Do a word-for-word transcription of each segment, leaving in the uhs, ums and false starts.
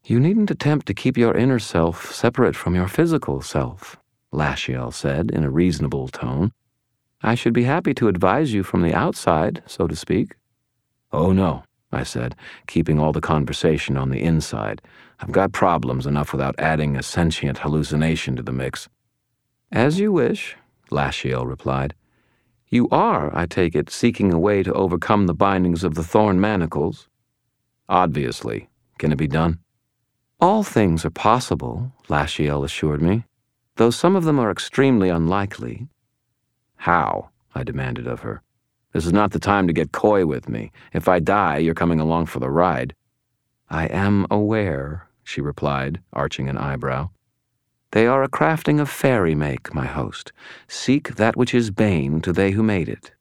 You needn't attempt to keep your inner self separate from your physical self, Lashiel said in a reasonable tone. I should be happy to advise you from the outside, so to speak. Oh, no, I said, keeping all the conversation on the inside. I've got problems enough without adding a sentient hallucination to the mix. As you wish, Lashiel replied. You are, I take it, seeking a way to overcome the bindings of the thorn manacles? Obviously. Can it be done? All things are possible, Lashiel assured me, though some of them are extremely unlikely. How? I demanded of her. This is not the time to get coy with me. If I die, you're coming along for the ride. I am aware, she replied, arching an eyebrow. They are a crafting of fairy make, my host. Seek that which is bane to they who made it.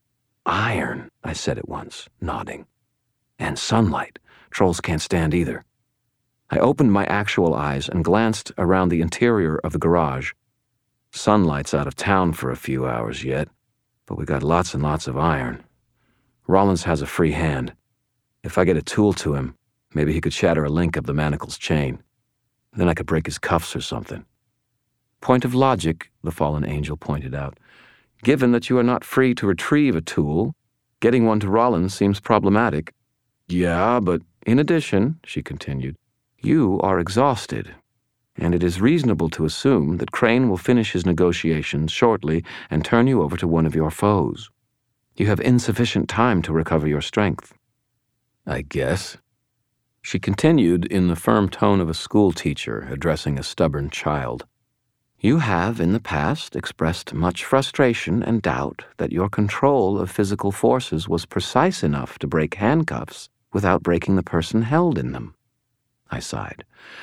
Iron, I said at once, nodding. And sunlight. Trolls can't stand either. I opened my actual eyes and glanced around the interior of the garage. Sunlight's out of town for a few hours yet, but we got lots and lots of iron. Rollins has a free hand. If I get a tool to him, maybe he could shatter a link of the manacle's chain. Then I could break his cuffs or something. Point of logic, the fallen angel pointed out. Given that you are not free to retrieve a tool, getting one to Rollins seems problematic. Yeah, but in addition, she continued, you are exhausted, and it is reasonable to assume that Crane will finish his negotiations shortly and turn you over to one of your foes. You have insufficient time to recover your strength. I guess. She continued in the firm tone of a schoolteacher addressing a stubborn child. You have, in the past, expressed much frustration and doubt that your control of physical forces was precise enough to break handcuffs without breaking the person held in them. I sighed.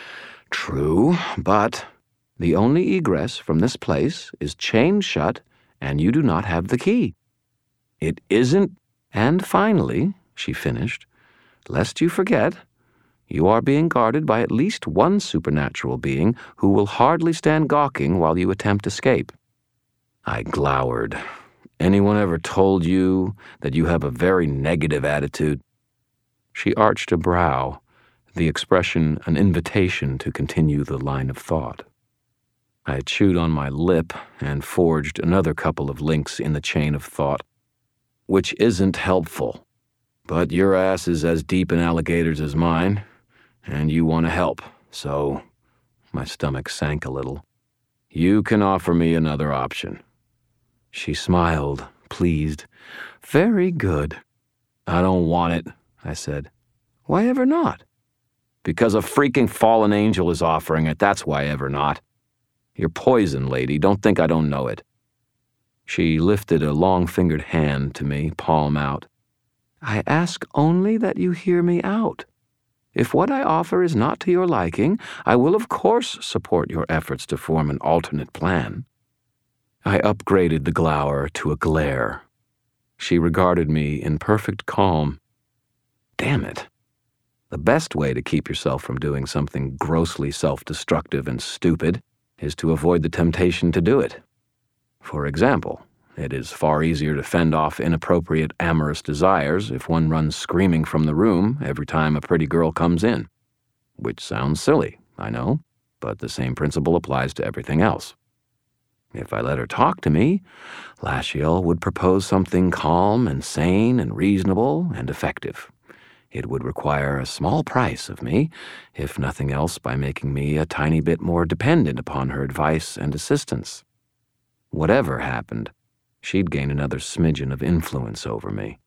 True, but the only egress from this place is chained shut, and you do not have the key. It isn't, and finally, she finished, lest you forget, you are being guarded by at least one supernatural being who will hardly stand gawking while you attempt escape. I glowered. Anyone ever told you that you have a very negative attitude? She arched a brow, the expression an invitation to continue the line of thought. I chewed on my lip and forged another couple of links in the chain of thought, which isn't helpful. But your ass is as deep in alligators as mine, and you want to help, so my stomach sank a little. You can offer me another option. She smiled, pleased. Very good. I don't want it, I said. Why ever not? Because a freaking fallen angel is offering it, that's why ever not. You're poison, lady, don't think I don't know it. She lifted a long-fingered hand to me, palm out. I ask only that you hear me out. If what I offer is not to your liking, I will of course support your efforts to form an alternate plan. I upgraded the glower to a glare. She regarded me in perfect calm. Damn it. The best way to keep yourself from doing something grossly self-destructive and stupid is to avoid the temptation to do it. For example, it is far easier to fend off inappropriate amorous desires if one runs screaming from the room every time a pretty girl comes in. Which sounds silly, I know, but the same principle applies to everything else. If I let her talk to me, Lashiel would propose something calm and sane and reasonable and effective. It would require a small price of me, if nothing else by making me a tiny bit more dependent upon her advice and assistance. Whatever happened, she'd gain another smidgen of influence over me.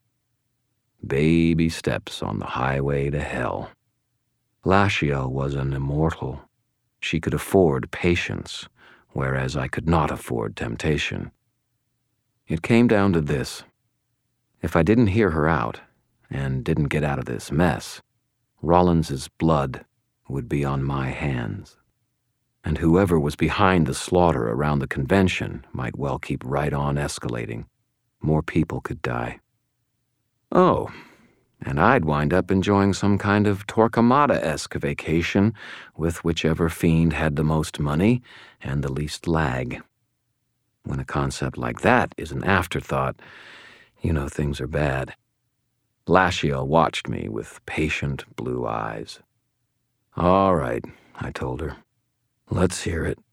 Baby steps on the highway to hell. Lashiel was an immortal. She could afford patience, whereas I could not afford temptation. It came down to this. If I didn't hear her out, and didn't get out of this mess, Rollins's blood would be on my hands. And whoever was behind the slaughter around the convention might well keep right on escalating. More people could die. Oh, and I'd wind up enjoying some kind of Torquemada-esque vacation with whichever fiend had the most money and the least lag. When a concept like that is an afterthought, you know things are bad. Lashiel watched me with patient blue eyes. All right, I told her. Let's hear it.